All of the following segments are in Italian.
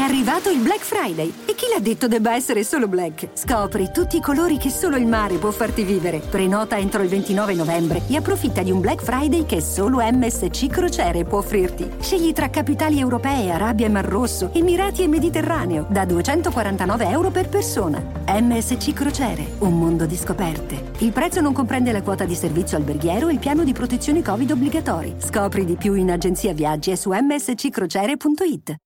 arrivato il Black Friday. E chi l'ha detto debba essere solo black? Scopri tutti i colori che solo il mare può farti vivere. Prenota entro il 29 novembre e approfitta di un Black Friday che solo MSC Crociere può offrirti. Scegli tra capitali europee, Arabia e Mar Rosso, Emirati e Mediterraneo, da €249 per persona. MSC Crociere, un mondo di scoperte. Il prezzo non comprende la quota di servizio alberghiero e il piano di protezione Covid obbligatori. Scopri di più in agenzia viaggi e su msccrociere.it.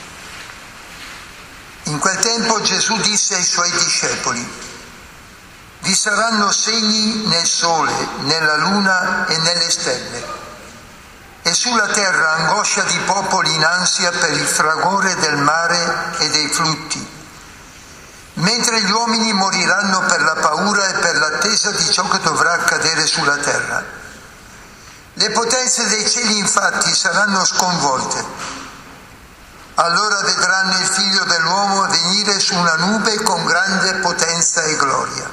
In quel tempo Gesù disse ai suoi discepoli: vi saranno segni nel sole, nella luna e nelle stelle, e sulla terra angoscia di popoli in ansia per il fragore del mare e dei flutti, mentre gli uomini moriranno per la paura e per l'attesa di ciò che dovrà accadere sulla terra. Le potenze dei cieli infatti saranno sconvolte. Allora vedranno il Figlio dell'uomo venire su una nube con grande potenza e gloria.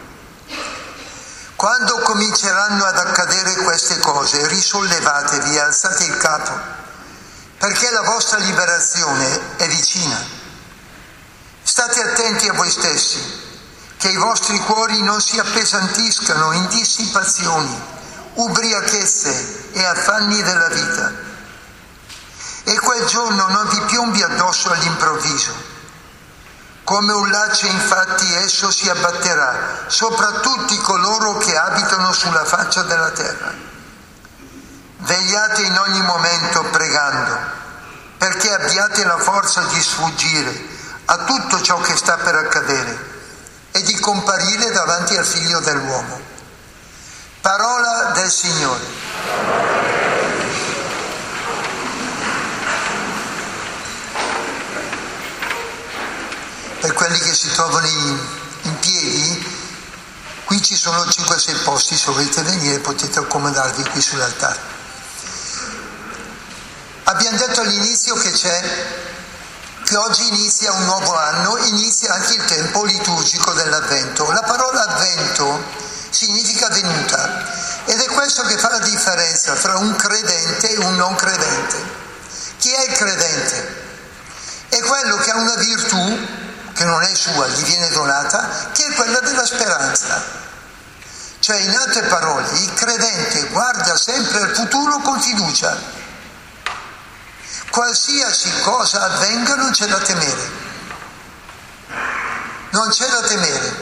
Quando cominceranno ad accadere queste cose, risollevatevi e alzate il capo, perché la vostra liberazione è vicina. State attenti a voi stessi, che i vostri cuori non si appesantiscano in dissipazioni, ubriachezze e affanni della vita. E quel giorno non vi piombi addosso all'improvviso. Come un laccio infatti esso si abbatterà sopra tutti coloro che abitano sulla faccia della terra. Vegliate in ogni momento pregando, perché abbiate la forza di sfuggire a tutto ciò che sta per accadere e di comparire davanti al Figlio dell'uomo. Parola del Signore. Per quelli che si trovano in piedi, qui ci sono 5-6 posti, se volete venire potete accomodarvi qui sull'altare. Abbiamo detto all'inizio che oggi inizia un nuovo anno, inizia anche il tempo liturgico dell'Avvento. La parola Avvento significa venuta, ed è questo che fa la differenza tra un credente e un non credente. Chi è il credente? È quello che ha una virtù che non è sua, gli viene donata, che è quella della speranza. Cioè, in altre parole, il credente guarda sempre al futuro con fiducia. Qualsiasi cosa avvenga non c'è da temere. Non c'è da temere.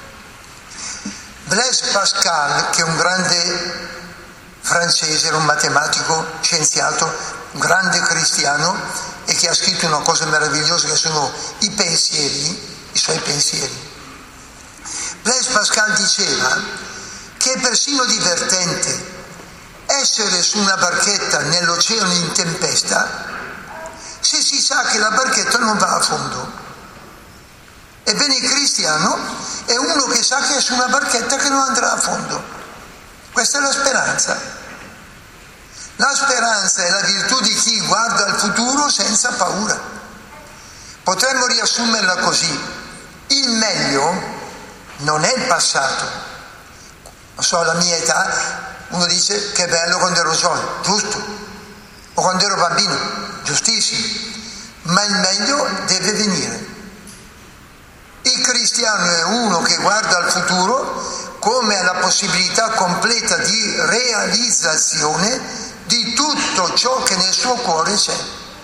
Blaise Pascal, che è un grande francese, era un matematico, scienziato, un grande cristiano, e che ha scritto una cosa meravigliosa che sono i pensieri, i suoi pensieri. Blaise Pascal diceva che è persino divertente essere su una barchetta nell'oceano in tempesta se si sa che la barchetta non va a fondo. Ebbene, il cristiano è uno che sa che è su una barchetta che non andrà a fondo. Questa è la speranza. La speranza è la virtù di chi guarda al futuro senza paura. Potremmo riassumerla così: il meglio non è il passato. Non so, alla mia età uno dice che bello quando ero giovane, giusto, o quando ero bambino, giustissimo, ma il meglio deve venire. Il cristiano è uno che guarda al futuro come alla possibilità completa di realizzazione di tutto ciò che nel suo cuore c'è.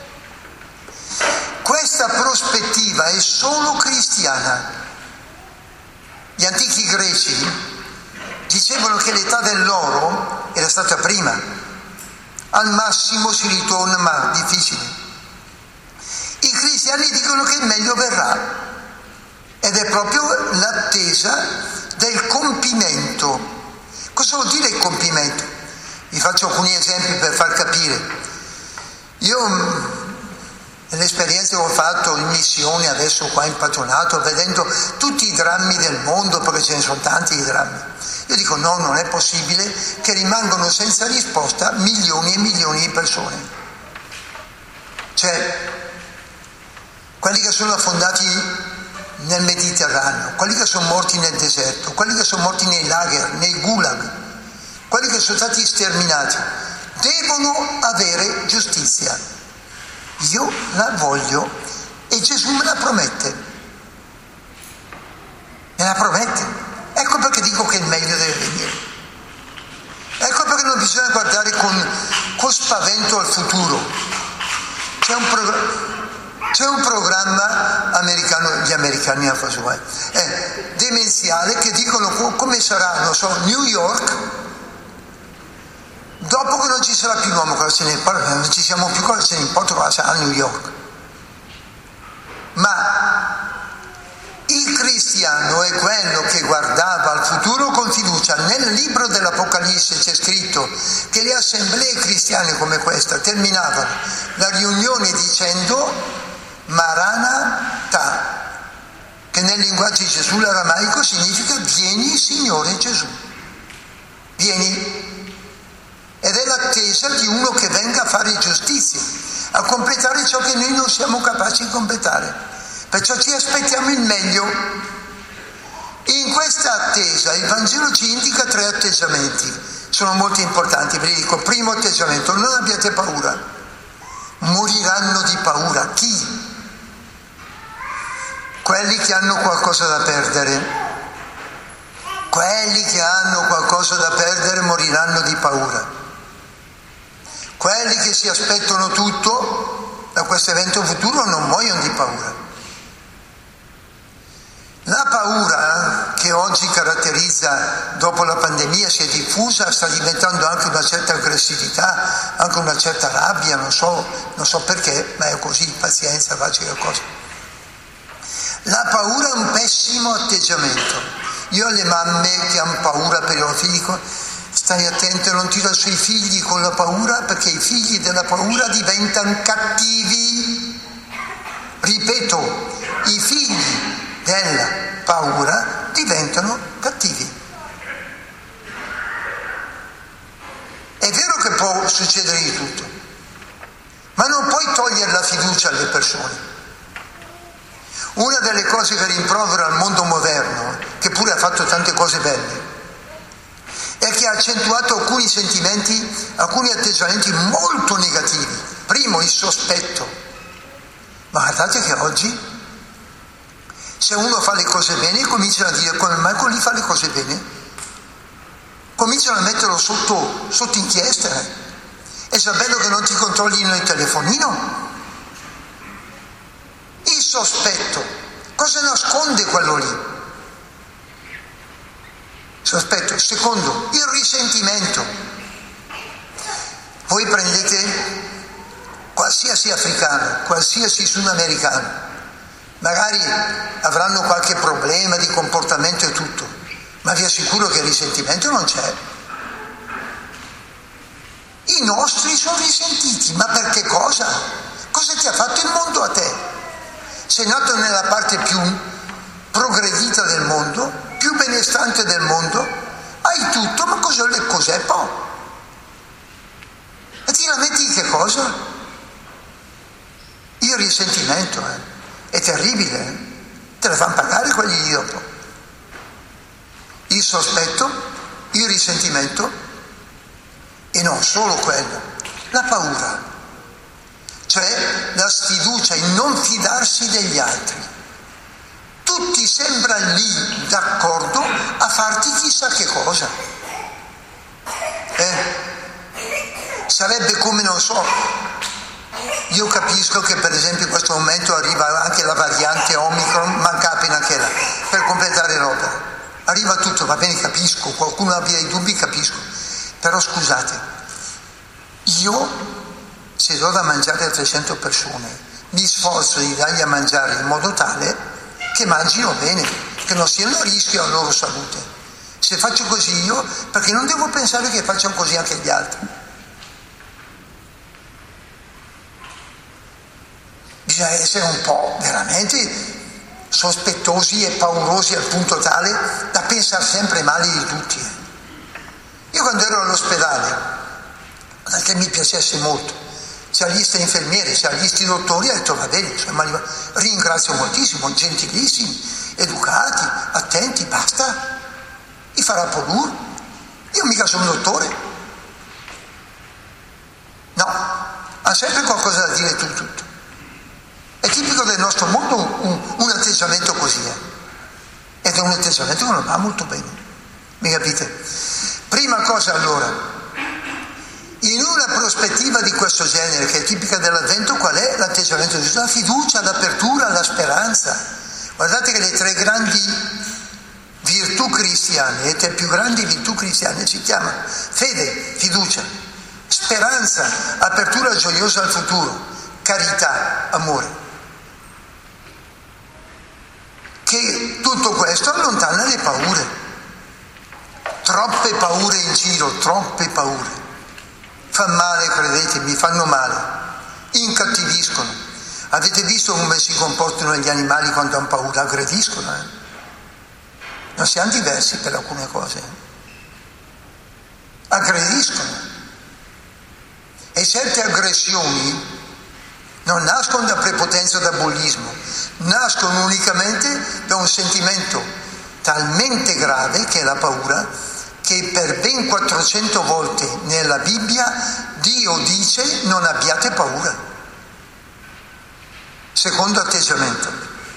Questa prospettiva è solo cristiana. Gli antichi greci dicevano che l'età dell'oro era stata prima, al massimo si ritorna, ma difficile. I cristiani dicono che il meglio verrà, ed è proprio l'attesa del compimento. Cosa vuol dire il compimento? Vi faccio alcuni esempi per far capire. Io, nelle esperienze che ho fatto in missione, adesso qua in patronato, vedendo tutti i drammi del mondo, perché ce ne sono tanti di drammi, io dico no, non è possibile che rimangano senza risposta milioni e milioni di persone. Cioè, quelli che sono affondati nel Mediterraneo, quelli che sono morti nel deserto, quelli che sono morti nei lager, nei gulag, quelli che sono stati sterminati, devono avere giustizia. Io la voglio E Gesù me la promette. Me la promette. Ecco perché dico che il meglio deve venire. Ecco perché non bisogna guardare con spavento al futuro. C'è un programma americano, gli americani demenziale, che dicono come sarà, non so, New York, dopo che non ci sarà più l'uomo, cosa se ne importa, non ci siamo più, cosa se ne importa cosa sarà New York. Ma il cristiano è quello che guardava al futuro con fiducia. Nel libro dell'Apocalisse c'è scritto che le assemblee cristiane come questa terminavano la riunione dicendo Maranatha, che nel linguaggio di Gesù l'aramaico significa vieni Signore Gesù, vieni. Ed è l'attesa di uno che venga a fare giustizia, a completare ciò che noi non siamo capaci di completare. Perciò ci aspettiamo il meglio. In questa attesa il Vangelo ci indica 3 atteggiamenti, sono molto importanti. Vi dico, primo atteggiamento, non abbiate paura. Moriranno di paura. Chi? Quelli che hanno qualcosa da perdere. Quelli che hanno qualcosa da perdere moriranno di paura. Quelli che si aspettano tutto da questo evento futuro non muoiono di paura. La paura che oggi caratterizza, dopo la pandemia, si è diffusa, sta diventando anche una certa aggressività, anche una certa rabbia, non so perché, ma è così, pazienza, faccio qualcosa. La paura è un pessimo atteggiamento. Io alle mamme che hanno paura per i loro figli dico, stai attento, non tira sui figli con la paura, perché i figli della paura diventano cattivi. Ripeto, i figli della paura diventano cattivi. È vero che può succedere di tutto, ma non puoi togliere la fiducia alle persone. Una delle cose che rimprovera al mondo moderno, che pure ha fatto tante cose belle, è che ha accentuato alcuni sentimenti, alcuni atteggiamenti molto negativi. Primo, il sospetto. Ma guardate che oggi, se uno fa le cose bene, cominciano a dire come mai quelli fa le cose bene, cominciano a metterlo sotto inchiesta. È già bello che non ti controllino il telefonino. Il sospetto, cosa nasconde quello lì? Sospetto. Secondo, il risentimento. Voi prendete qualsiasi africano, qualsiasi sudamericano, magari avranno qualche problema di comportamento e tutto, ma vi assicuro che il risentimento non c'è. I nostri sono risentiti, ma per che cosa? Cosa ti ha fatto il mondo a te? Sei nato nella parte più progredita del mondo, più benestante del mondo, hai tutto, ma cos'è poi? E ti lamenti di che cosa? Il risentimento, è terribile, te la fanno pagare quelli di dopo. Il sospetto, il risentimento e non solo quello, la paura, cioè la sfiducia, il non fidarsi degli altri. Tutti sembrano lì d'accordo a farti chissà che cosa. Sarebbe come, non so, io capisco che per esempio in questo momento arriva anche la variante Omicron, manca appena che là, per completare l'opera. Arriva tutto, va bene, capisco, qualcuno abbia dei dubbi, capisco. Però scusate, io se do da mangiare a 300 persone, mi sforzo di dargli a mangiare in modo tale che mangino bene, che non siano a rischio alla loro salute. Se faccio così io, perché non devo pensare che facciano così anche gli altri. Bisogna essere un po' veramente sospettosi e paurosi al punto tale da pensare sempre male di tutti. Io quando ero all'ospedale, perché mi piacesse molto, c'era gli sti infermieri, c'era gli sti dottori, ho detto va bene, ringrazio moltissimo, gentilissimi, educati, attenti, basta, li farà pur. Io mica sono un dottore. No, ha sempre qualcosa da dire tutto. È tipico del nostro mondo un atteggiamento così, ed è un atteggiamento che non va molto bene, mi capite? Prima cosa allora, in una prospettiva di questo genere che è tipica dell'Avvento, qual è l'atteggiamento di Gesù? La fiducia, l'apertura, la speranza. Guardate che le tre grandi virtù cristiane, le tre più grandi virtù cristiane si chiamano fede, fiducia, speranza, apertura gioiosa al futuro, carità, amore. Che tutto questo allontana le paure. Troppe paure in giro, troppe paure. Fa male, credetemi, fanno male, incattiviscono. Avete visto come si comportano gli animali quando hanno paura? Aggrediscono, Non siamo diversi per alcune cose. Aggrediscono. E certe aggressioni non nascono da prepotenza o da bullismo, nascono unicamente da un sentimento talmente grave, che è la paura, che per ben 400 volte nella Bibbia Dio dice non abbiate paura. Secondo atteggiamento.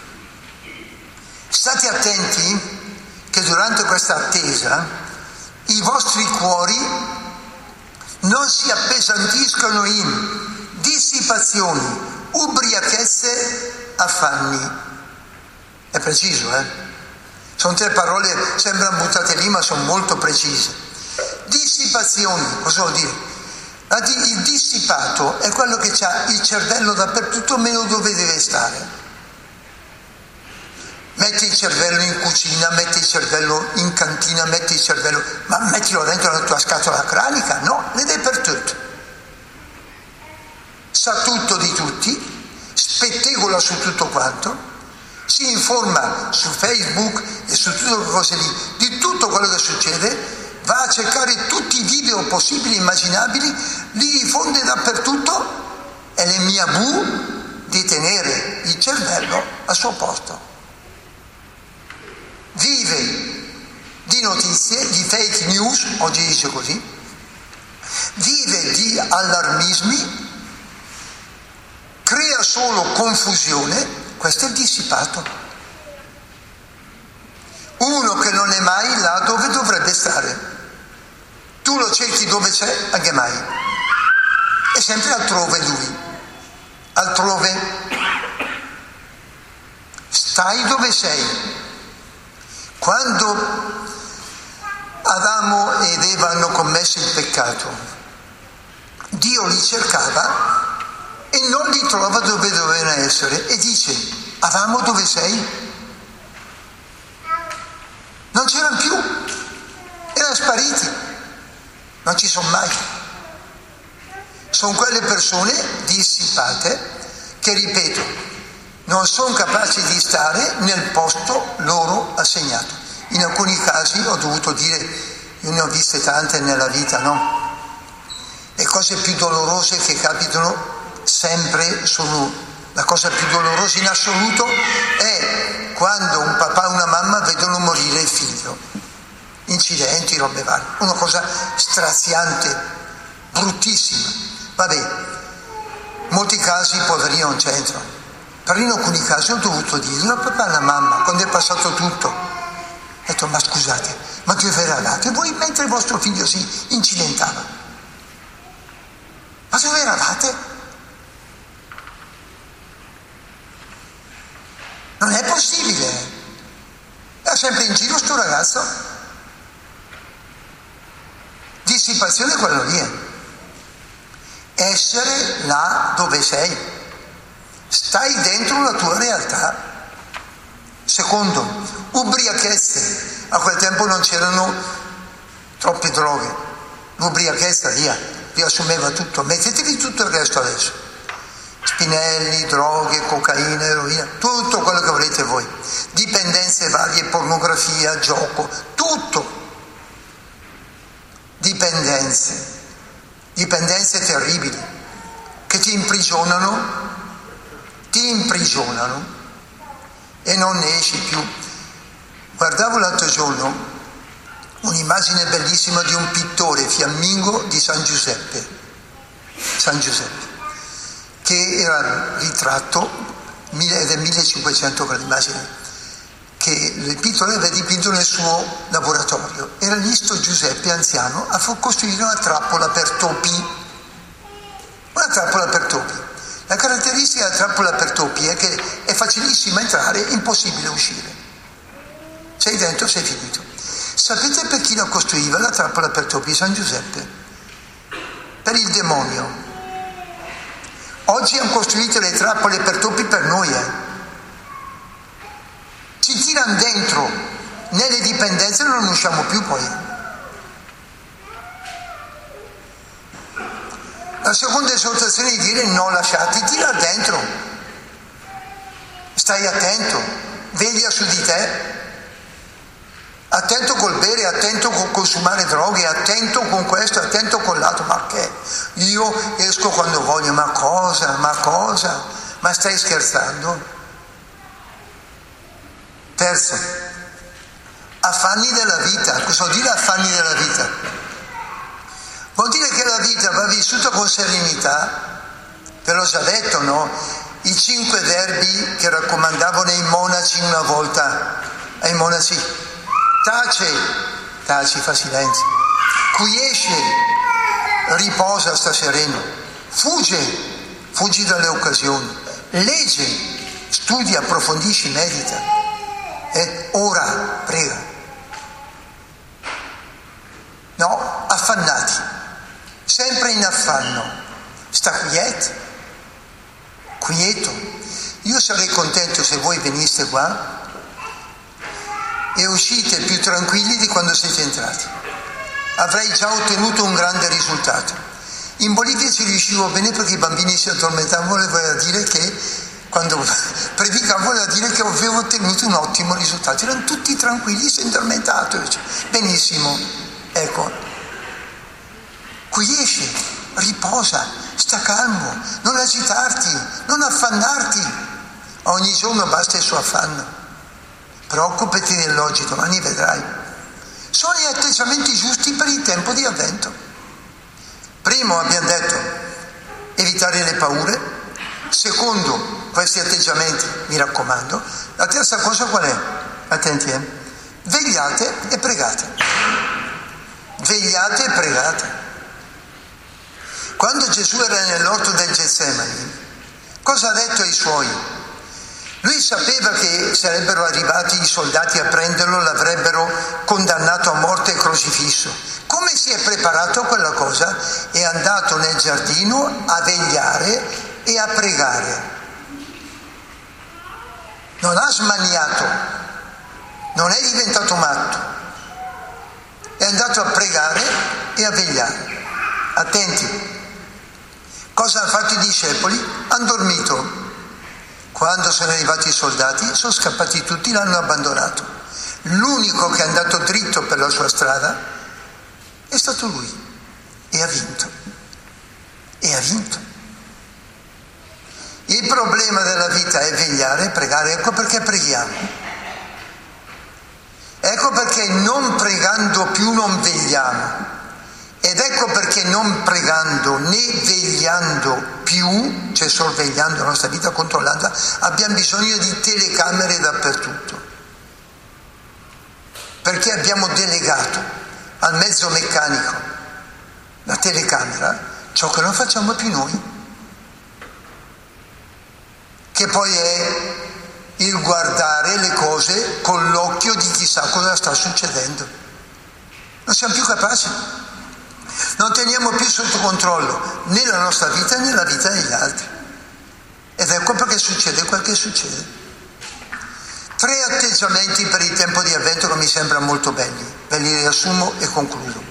State attenti che durante questa attesa i vostri cuori non si appesantiscono in dissipazioni, ubriachezze, affanni. È preciso, Sono tre parole, sembrano buttate lì, ma sono molto precise. Dissipazioni, cosa vuol dire? Il dissipato è quello che ha il cervello dappertutto meno dove deve stare. Metti il cervello in cucina, metti il cervello in cantina, metti il cervello, ma mettilo dentro la tua scatola cranica? No, è dappertutto. Sa tutto di tutti, spettegola su tutto quanto, si informa su Facebook e su tutte quelle cose lì, di tutto quello che succede, va a cercare tutti i video possibili e immaginabili, li diffonde dappertutto, e le mia bu di tenere il cervello al suo posto. Vive di notizie, di fake news, oggi dice così, vive di allarmismi, crea solo confusione. Questo è il dissipato. Uno che non è mai là dove dovrebbe stare. Tu lo cerchi dove c'è, anche mai. È sempre altrove lui. Altrove. Stai dove sei. Quando Adamo ed Eva hanno commesso il peccato, Dio li cercava e non li trova dove dovevano essere, e dice: Adamo, dove sei? Non c'erano più, erano spariti, non ci sono mai. Sono quelle persone dissipate che, ripeto, non sono capaci di stare nel posto loro assegnato. In alcuni casi ho dovuto dire, io ne ho viste tante nella vita, no? Le cose più dolorose che capitano sempre sono, la cosa più dolorosa in assoluto è quando un papà e una mamma vedono morire il figlio, incidenti, robe varie, una cosa straziante, bruttissima. Vabbè, in molti casi i poverini non c'entrano, però in alcuni casi ho dovuto dire al papà e alla mamma, quando è passato tutto, ho detto: ma scusate, ma dove eravate voi mentre il vostro figlio si incidentava? Ma dove eravate? Non è possibile. Era sempre in giro sto ragazzo. Dissipazione è quello lì. Essere là dove sei. Stai dentro la tua realtà. Secondo, ubriachezze. A quel tempo non c'erano troppe droghe. L'ubriachezza via, riassumeva tutto. Mettetevi tutto il resto adesso. Spinelli, droghe, cocaina, eroina, tutto quello che volete voi, dipendenze varie, pornografia, gioco, tutto. Dipendenze terribili che ti imprigionano e non ne esci più. Guardavo l'altro giorno un'immagine bellissima di un pittore fiammingo di San Giuseppe, che era ritratto del 1500 quell'immagine, che il pittore aveva dipinto nel suo laboratorio. Era lì sto Giuseppe anziano a costruire una trappola per topi. Una trappola per topi. La caratteristica della trappola per topi è che è facilissima entrare, impossibile uscire. Sei dentro, sei finito. Sapete per chi la costruiva la trappola per topi? San Giuseppe. Per il demonio. Oggi hanno costruito le trappole per topi per noi, Ci tirano dentro nelle dipendenze e non usciamo più poi. La seconda esortazione è di dire non lasciati tirare dentro. Stai attento, veglia su di te. Attento col bere, attento col consumare droghe, attento con questo, attento con l'altro. Ma che? Io esco quando voglio, ma cosa? Ma stai scherzando? Terzo, affanni della vita. Cosa vuol dire affanni della vita? Vuol dire che la vita va vissuta con serenità. Ve l'ho già detto, no? I 5 verbi che raccomandavano ai monaci una volta, ai monaci: taci, fa silenzio, quiesce, riposa, sta sereno, fuggi dalle occasioni, legge, studia, approfondisci, medita, ora, prega. No, affannati, sempre in affanno, sta quieto. Io sarei contento se voi veniste qua e uscite più tranquilli di quando siete entrati. Avrei già ottenuto un grande risultato. In Bolivia ci riuscivo bene perché i bambini si addormentavano, voleva dire che quando predicavo voleva dire che avevo ottenuto un ottimo risultato. Erano tutti tranquilli, si è addormentato. Benissimo, ecco. Quiesce, riposa, sta calmo, non agitarti, non affannarti. Ogni giorno basta il suo affanno. Preoccupati dell'oggi, domani vedrai. Sono gli atteggiamenti giusti per il tempo di avvento. Primo, abbiamo detto, evitare le paure. Secondo, questi atteggiamenti, mi raccomando. La terza cosa qual è? Attenti, vegliate e pregate. Vegliate e pregate. Quando Gesù era nell'orto del Getsemani, cosa ha detto ai suoi? Lui sapeva che sarebbero arrivati i soldati a prenderlo, l'avrebbero condannato a morte e crocifisso. Come si è preparato a quella cosa? È andato nel giardino a vegliare e a pregare. Non ha smaniato, non è diventato matto, è andato a pregare e a vegliare. Attenti, cosa hanno fatto i discepoli? Hanno dormito. Quando sono arrivati i soldati, sono scappati tutti, l'hanno abbandonato. L'unico che è andato dritto per la sua strada è stato lui. E ha vinto. Il problema della vita è vegliare e pregare. Ecco perché preghiamo. Ecco perché non pregando più non vegliamo. Ed ecco perché non pregando né vegliando più, cioè sorvegliando la nostra vita, controllandola, abbiamo bisogno di telecamere dappertutto. Perché abbiamo delegato al mezzo meccanico, la telecamera, ciò che non facciamo più noi, che poi è il guardare le cose con l'occhio di chissà cosa sta succedendo. Non siamo più capaci. Non teniamo più sotto controllo né la nostra vita né la vita degli altri. Ed ecco perché succede quel che succede. 3 atteggiamenti per il tempo di avvento che mi sembrano molto belli. Ve li riassumo e concludo.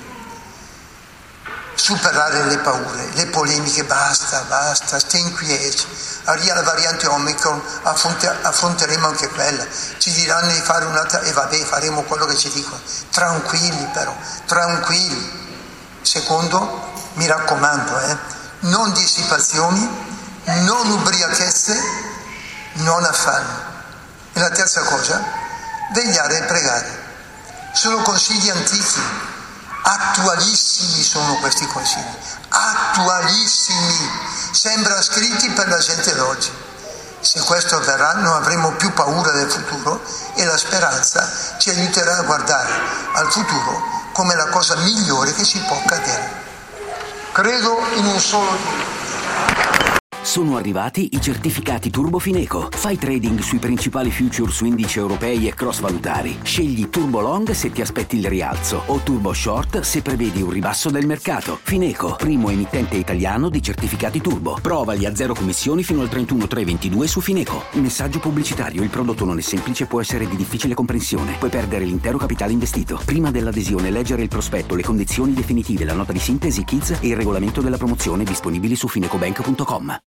Superare le paure, le polemiche, basta, stai quieti. Arriva la variante Omicron, affronteremo anche quella. Ci diranno di fare un'altra, e vabbè, faremo quello che ci dicono. Tranquilli però, tranquilli. Secondo, mi raccomando, non dissipazioni, non ubriachezze, non affanno. E la terza cosa, vegliare e pregare. Sono consigli antichi, attualissimi sono questi consigli, attualissimi, sembrano scritti per la gente d'oggi. Se questo avverrà non avremo più paura del futuro e la speranza ci aiuterà a guardare al futuro come la cosa migliore che ci può accadere. Credo in un solo Dio. Sono arrivati i certificati Turbo Fineco. Fai trading sui principali future su indici europei e cross valutari. Scegli Turbo Long se ti aspetti il rialzo o Turbo Short se prevedi un ribasso del mercato. Fineco, primo emittente italiano di certificati Turbo. Provali a zero commissioni fino al 31/3/22 su Fineco. Messaggio pubblicitario: il prodotto non è semplice e può essere di difficile comprensione. Puoi perdere l'intero capitale investito. Prima dell'adesione leggere il prospetto, le condizioni definitive, la nota di sintesi, KIDS e il regolamento della promozione disponibili su finecobank.com.